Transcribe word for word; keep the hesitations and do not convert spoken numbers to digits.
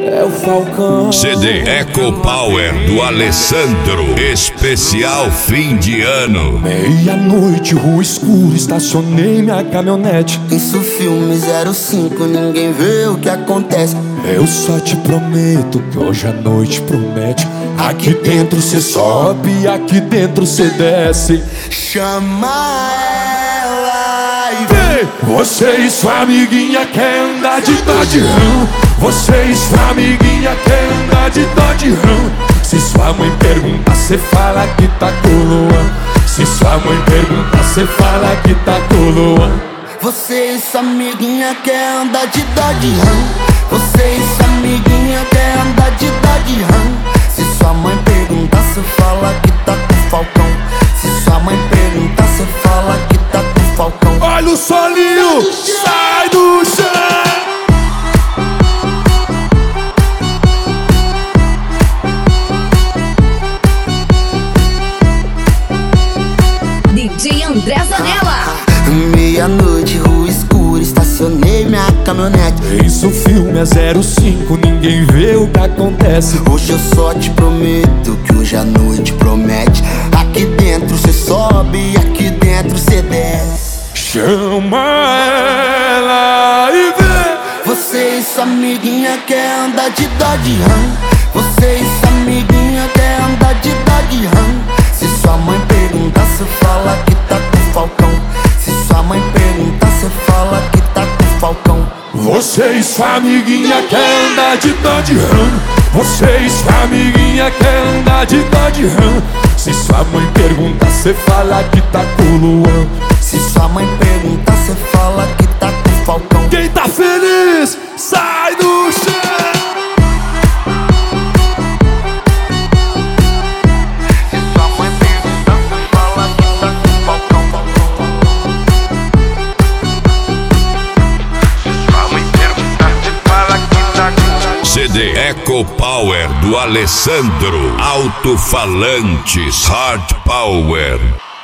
é o Falcão. C D Eco Power do Alessandro, especial fim de ano. Meia-noite, rua escura, estacionei minha caminhonete. Isso filme zero cinco, ninguém vê o que acontece. Eu só te prometo que hoje a noite promete. Aqui dentro cê sobe, aqui dentro cê desce. Chama ela e vem. Você e sua amiguinha quer andar de Dodge Ram. Você e sua amiguinha quer andar de Dodge Ram. Se sua mãe pergunta, cê fala que tá coroa. Se sua mãe pergunta, cê fala que tá coroa. Você e sua amiguinha quer andar de Dodge Ram. Você e sua amiguinha quer andar de Dodge Ram. Se sua mãe perguntar, cê fala que tá com Falcão. Se sua mãe perguntar, cê fala que tá com Falcão. Olha o solinho, sai do chão. D J André Zanella. Meia-noite, rua escura, estacionei minha caminhonete. Isso filme é zero cinco, ninguém vê o que acontece. Hoje eu só te prometo que hoje a noite promete. Aqui dentro cê sobe, aqui dentro cê desce. Chama ela e vem. Você e sua amiguinha quer andar de Dodge Ram. Você e sua amiguinha quer andar de Dodge Ram. Se sua mãe perguntar, cê fala que tá com Falcão. Se sua mãe perguntar, cê fala que tá com Falcão. Você e sua amiguinha quer andar de Dodge Ram. Você e sua amiguinha quer andar de Dodge Ram. Se sua mãe perguntar, cê fala que tá com Luan. Se sua mãe perguntar, cê fala que tá com Falcão. Quem tá feliz, sai do chão. Se sua mãe perguntar, cê fala que tá com Falcão. Se sua mãe perguntar, cê fala que tá com C D Eco Power do Alessandro, alto-falantes Hard Power.